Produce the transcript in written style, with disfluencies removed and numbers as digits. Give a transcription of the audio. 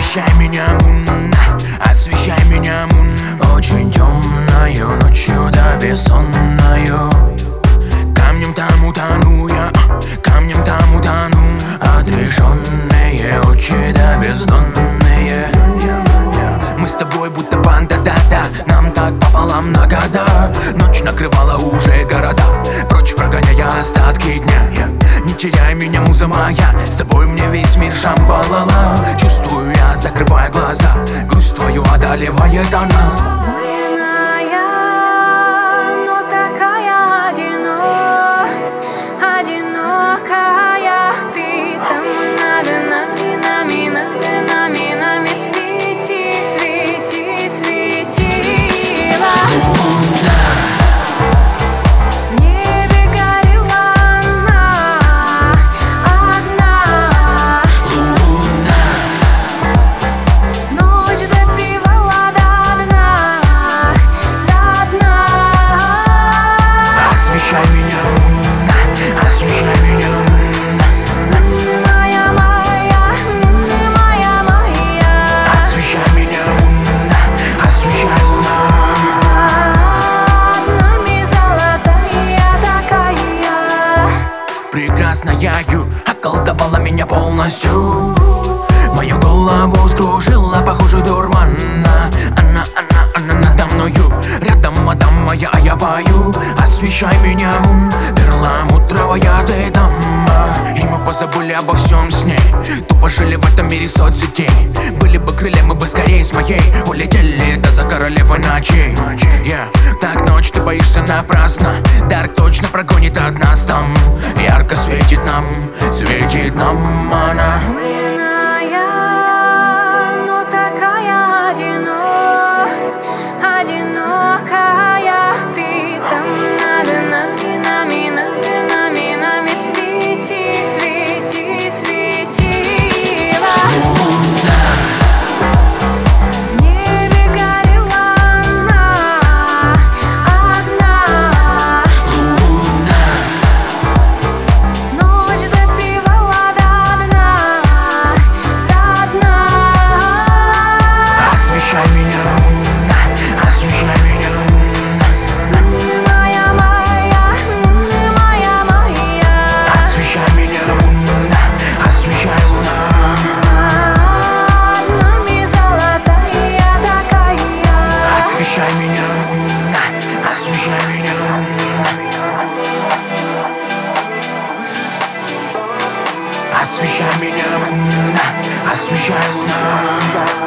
Освещай меня, луна, освещай меня, луна. Очень темною ночью, да бессонною. Камнем там утону я, камнем там утону. Отрешенные очи, да бездонные. Мы с тобой будто банда, да-да. Нам так пополам на года. Ночь накрывала уже города, прочь прогоняя остатки дня. Не теряй меня, муза моя, с тобой мне весь мир шамбалала. Чувствую я, закрывая глаза, грусть твою одолевает она. Прекрасная околдовала меня полностью. Мою голову скружила, похоже, дурмана. Она надо мною, рядом мадам моя, а я пою. Освещай меня, перламутровая ты там. И мы позабыли обо всем с ней. Тупо жили в этом мире соцсетей. Были бы крылья, мы бы скорее с моей улетели, да за королевой ночей. Так ночь ты боишься напрасно. Дарк точно прогонит от нас там. Ярко светит нам она. Освещай меня, луна, освещай меня, луна. Освещай меня, луна, освещай луна.